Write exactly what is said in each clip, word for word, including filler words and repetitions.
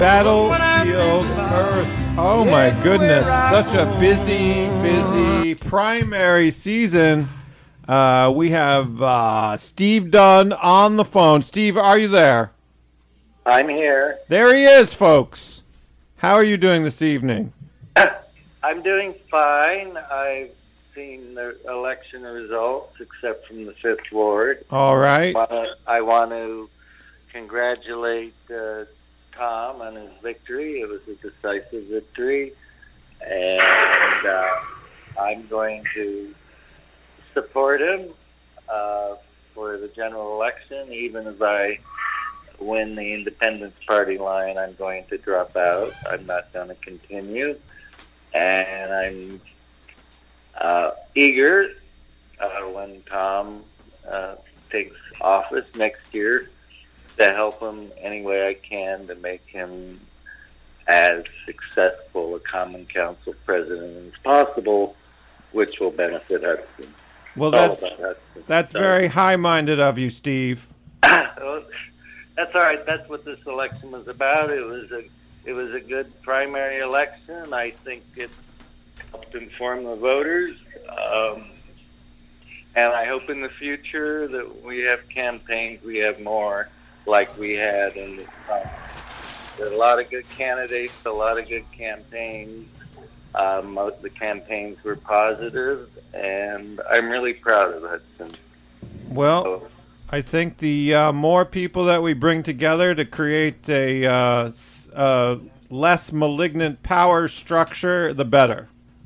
Battlefield Earth. Oh my goodness. Such a busy, busy primary season. Uh, we have uh, Steve Dunn on the phone. Steve, are you there? I'm here. There he is, folks. How are you doing this evening? I'm doing fine. I've seen the election results, except from the Fifth Ward. All right. I want to congratulate uh, Tom on his victory. It was a decisive victory, and uh, I'm going to support him uh, for the general election. Even if I win the Independence Party line, I'm going to drop out. I'm not going to continue, and I'm uh, eager uh, when Tom uh, takes office next year to help him any way I can to make him as successful a Common Council president as possible, which will benefit Hudson. Well, that's that's very high-minded of you, Steve. Well, that's all right. That's what this election was about. It was a it was a good primary election. I think it helped inform the voters, um, and I hope in the future that we have campaigns. We have more like we had in the time. There are a lot of good candidates, a lot of good campaigns. Uh, most of the campaigns were positive, and I'm really proud of Hudson. Well, so, I think the uh, more people that we bring together to create a uh, uh, less malignant power structure, the better.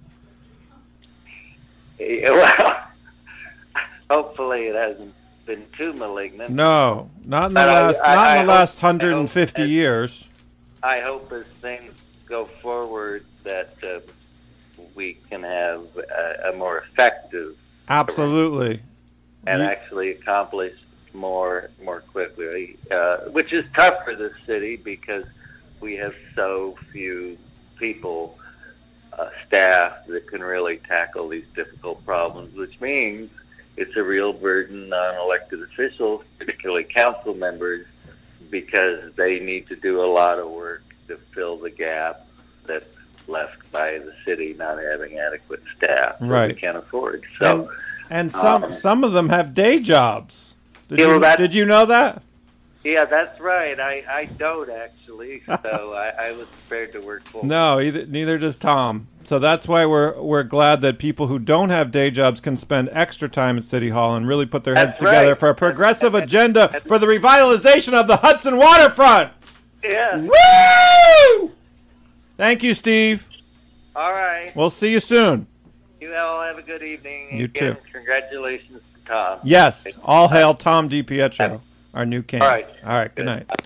Yeah, well, hopefully it hasn't been too malignant. No, not in the but last I, I, not in I the last hope, one hundred fifty as, years. I hope as things go forward that uh, we can have a, a more effective absolutely and you, actually accomplish more more quickly, uh, which is tough for this city because we have so few people, uh, staff that can really tackle these difficult problems, which means it's a real burden on elected officials, particularly council members, because they need to do a lot of work to fill the gap that's left by the city not having adequate staff that right. we can't afford. So, and, and some um, some of them have day jobs. Did you you, know, did you know that? Yeah, that's right. I, I don't actually, so I, I was prepared to work full. No, either, neither does Tom. So that's why we're we're glad that people who don't have day jobs can spend extra time at City Hall and really put their heads That's together right. for a progressive That's, agenda that's, for the revitalization of the Hudson waterfront. Yeah. Woo! Thank you, Steve. All right. We'll see you soon. You all have a good evening. You Again, too. Congratulations to Tom. Yes. All hail Tom DiPietro, our new king. All right. All right. Good night.